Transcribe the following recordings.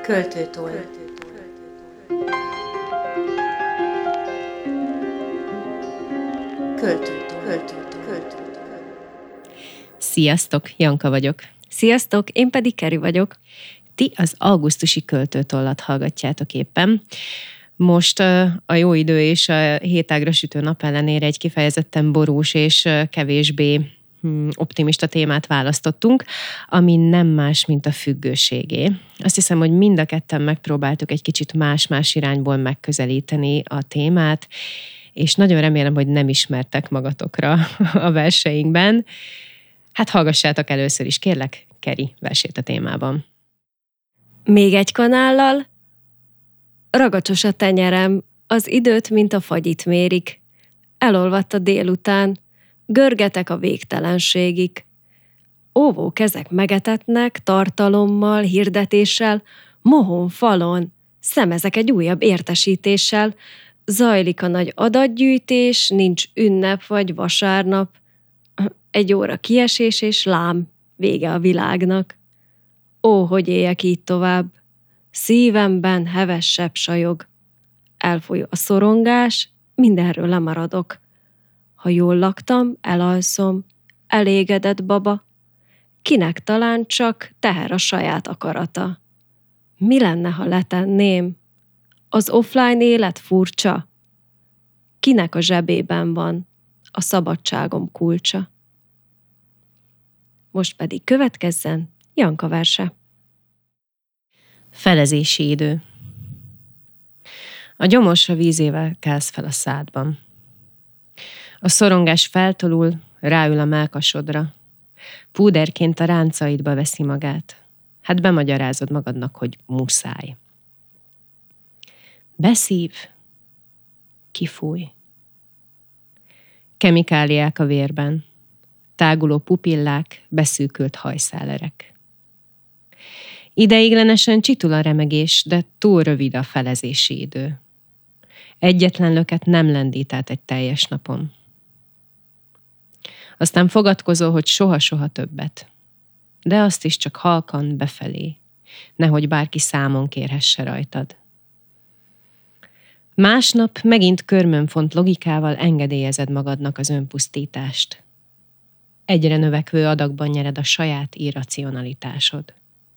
Költőtoll. Sziasztok, Janka vagyok. Sziasztok, én pedig Keri vagyok. Ti az augusztusi Költőtollat hallgatjátok éppen. Most a jó idő és a hétágra sütő nap ellenére egy kifejezetten borús és kevésbé optimista témát választottunk, ami nem más, mint a függőségé. Azt hiszem, hogy mind a ketten megpróbáltuk egy kicsit más-más irányból megközelíteni a témát, és nagyon remélem, hogy nem ismertek magatokra a verseinkben. Hát hallgassátok először is, kérlek, Keri versét a témában. Még egy kanállal. Ragacsos a tenyerem, az időt, mint a fagyit mérik. Elolvadt a délután, görgetek a végtelenségig. Óvó kezek megetetnek, tartalommal, hirdetéssel, mohon falon, szemezek egy újabb értesítéssel, zajlik a nagy adatgyűjtés, nincs ünnep vagy vasárnap, egy óra kiesés és lám, vége a világnak. Ó, hogy éljek így tovább, szívemben hevesebb sajog. Elfoly a szorongás, mindenről lemaradok. Ha jól laktam, elalszom, elégedett baba. Kinek talán csak teher a saját akarata. Mi lenne, ha letenném? Az offline élet furcsa? Kinek a zsebében van a szabadságom kulcsa? Most pedig következzen Janka verse. Felezési idő. A gyomorsa vízével kelsz fel a szádban. A szorongás feltolul, ráül a mellkasodra. Púderként a ráncaidba veszi magát. Hát bemagyarázod magadnak, hogy muszáj. Beszív, kifúj. Kemikáliák a vérben. Táguló pupillák, beszűkült hajszálerek. Ideiglenesen csitul a remegés, de túl rövid a felezési idő. Egyetlen löket nem lendít át egy teljes napon. Aztán fogadkozol, hogy soha-soha többet. De azt is csak halkan befelé, nehogy bárki számon kérhesse rajtad. Másnap megint körmönfont logikával engedélyezed magadnak az önpusztítást. Egyre növekvő adagban nyered a saját irracionalitásod.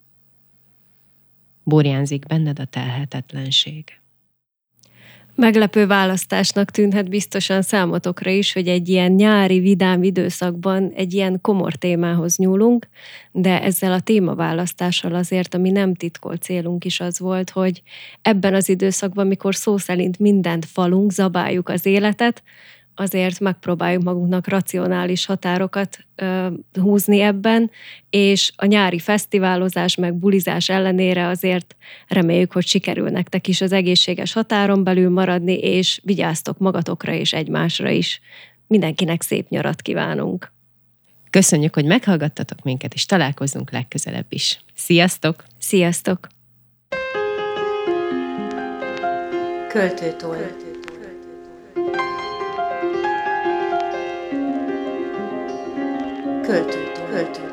Burjánzik benned a telhetetlenség. Meglepő választásnak tűnhet biztosan számotokra is, hogy egy ilyen nyári, vidám időszakban egy ilyen komor témához nyúlunk, de ezzel a témaválasztással azért, ami nem titkolt célunk is az volt, hogy ebben az időszakban, mikor szó szerint mindent falunk, zabáljuk az életet, azért megpróbáljuk magunknak racionális határokat húzni ebben, és a nyári fesztiválozás meg bulizás ellenére azért reméljük, hogy sikerül nektek is az egészséges határon belül maradni, és vigyáztok magatokra és egymásra is. Mindenkinek szép nyarat kívánunk! Köszönjük, hogy meghallgattatok minket, és találkozunk legközelebb is. Sziasztok! Sziasztok! Költőtoll. Költőtoll.